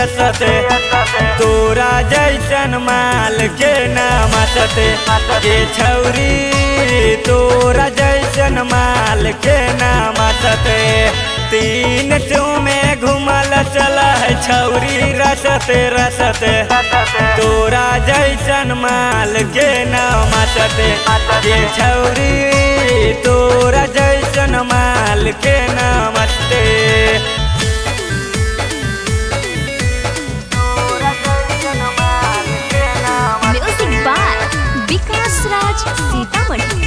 असते तोरा जैसन माल के नाम असते ये छौरी तोरा जैसन माल के नाम असते तीन सौ में घुमल चला है छौरी रसते रसते तोरा जैसन माल के नाम असते ये छौरी तोरा जैसन माल के नाम असते music by Vikas Raj Sitamarhi.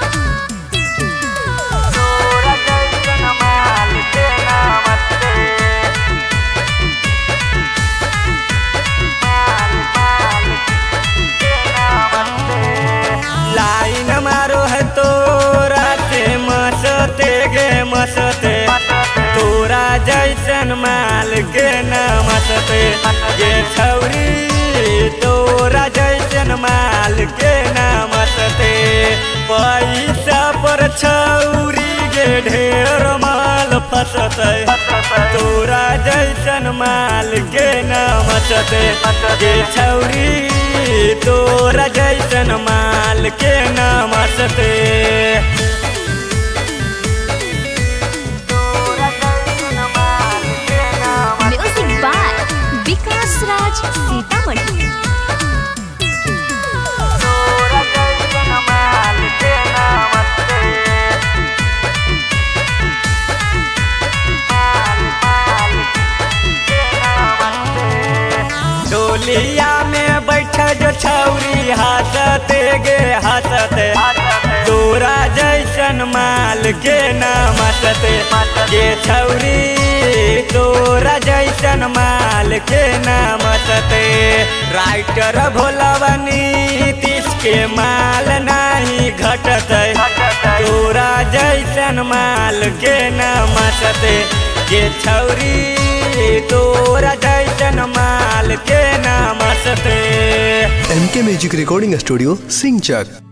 Line मारो है तोरा से मसते गे मसते तोरा जैसन माल के नाम असते ये छौरी तोरा जैसन माल के नाम असते पैसा पर छौरी गे ढेर माल फसते तोरा जैसन माल के नाम असते ये छौरी तोरा जैसन माल के नाम असते म्यूजिक बाय विकास राज सीतामढ़ी। डोलिया में बैठा जो छौरी हंसते गे हंसते तोरा जैसन माल के नाम असते ये छौरी तोरा जैसन माल के नाम असते राइटर भोलावनी तीस के माल नहीं घटते तोरा जैसन माल के नाम असते ये छौरी तोरा जैसन माल के नाम असते। MK music recording studio सिंचक।